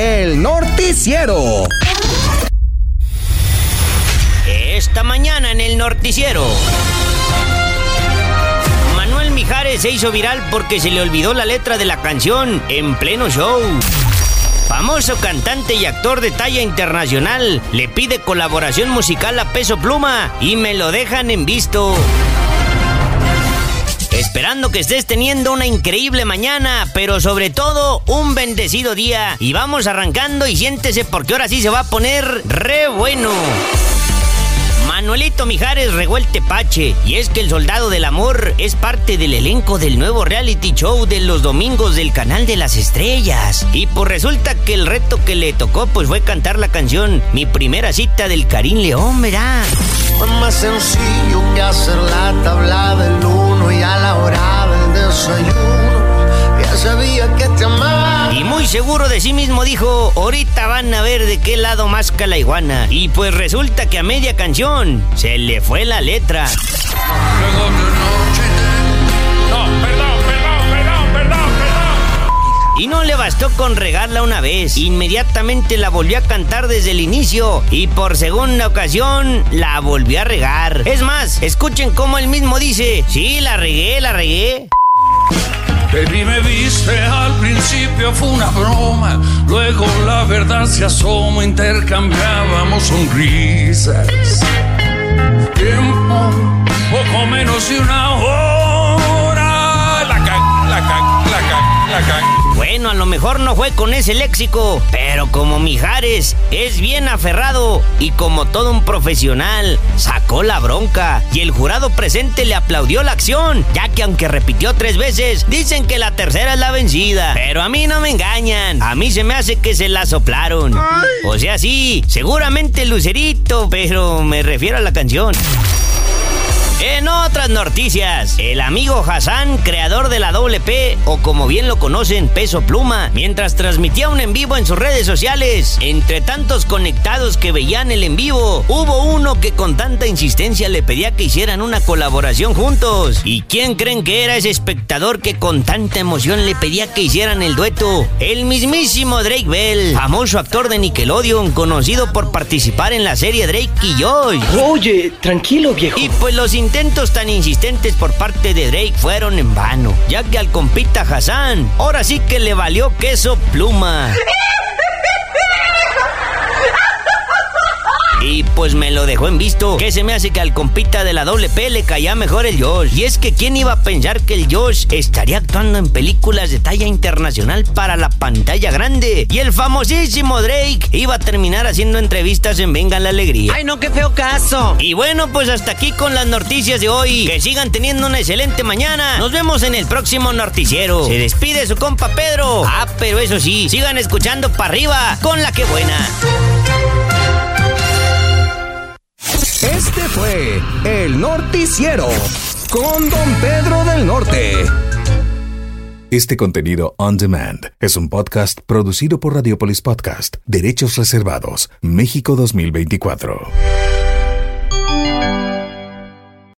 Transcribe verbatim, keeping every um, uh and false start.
el noticiero. Esta mañana en el noticiero, Manuel Mijares se hizo viral porque se le olvidó la letra de la canción en pleno show. Famoso cantante y actor de talla internacional le pide colaboración musical a Peso Pluma y me lo dejan en visto. Esperando que estés teniendo una increíble mañana, pero sobre todo un bendecido día. Y vamos arrancando y siéntese porque ahora sí se va a poner re bueno. Manuelito Mijares regó el tepache, y es que El Soldado del Amor es parte del elenco del nuevo reality show de los domingos del Canal de las Estrellas. Y pues resulta que el reto que le tocó pues fue cantar la canción Mi Primera Cita del Karim León, ¿verdad? Fue más sencillo que hacer la tabla del uno y a la hora del desayuno ya sabía que te amaba. Y muy seguro de sí mismo dijo, ahorita van a ver de qué lado masca la iguana. Y pues resulta que a media canción se le fue la letra. Luego de noche de... No, perdón, perdón, perdón, perdón, perdón. Y no le bastó con regarla una vez, inmediatamente la volvió a cantar desde el inicio y por segunda ocasión la volvió a regar. Es más, escuchen cómo él mismo dice, sí, la regué, la regué. Baby, me viste al principio, fue una broma. Luego la verdad se asomó, intercambiábamos sonrisas. Tiempo, poco menos de una hora. La cac, la cac, la cac, la cac. Bueno, a lo mejor no fue con ese léxico, pero como Mijares es bien aferrado y como todo un profesional, sacó la bronca y el jurado presente le aplaudió la acción, ya que aunque repitió tres veces, dicen que la tercera es la vencida. Pero a mí no me engañan, a mí se me hace que se la soplaron. O sea, sí, seguramente Lucerito, pero me refiero a la canción. En otras noticias, el amigo Hassan, creador de la doble P, o como bien lo conocen, Peso Pluma, mientras transmitía un en vivo en sus redes sociales, entre tantos conectados que veían el en vivo, hubo uno que con tanta insistencia le pedía que hicieran una colaboración juntos. ¿Y quién creen que era ese espectador que con tanta emoción le pedía que hicieran el dueto? El mismísimo Drake Bell, famoso actor de Nickelodeon, conocido por participar en la serie Drake y Josh. Oye, tranquilo, viejo. Y pues los intentos tan insistentes por parte de Drake fueron en vano, ya que al compita Hassan, ahora sí que le valió queso Pluma. Y pues me lo dejó en visto, que se me hace que al compita de la doble P le caía mejor el Josh. Y es que quién iba a pensar que el Josh estaría actuando en películas de talla internacional para la pantalla grande. Y el famosísimo Drake iba a terminar haciendo entrevistas en Venga la Alegría. ¡Ay, no, qué feo caso! Y bueno, pues hasta aquí con las noticias de hoy. Que sigan teniendo una excelente mañana. Nos vemos en el próximo noticiero. Se despide su compa Pedro. Ah, pero eso sí, sigan escuchando para arriba con la que buena. Este fue el noticiero con Don Pedro del Norte. Este contenido on demand es un podcast producido por Radiopolis Podcast. Derechos reservados. México dos mil veinticuatro.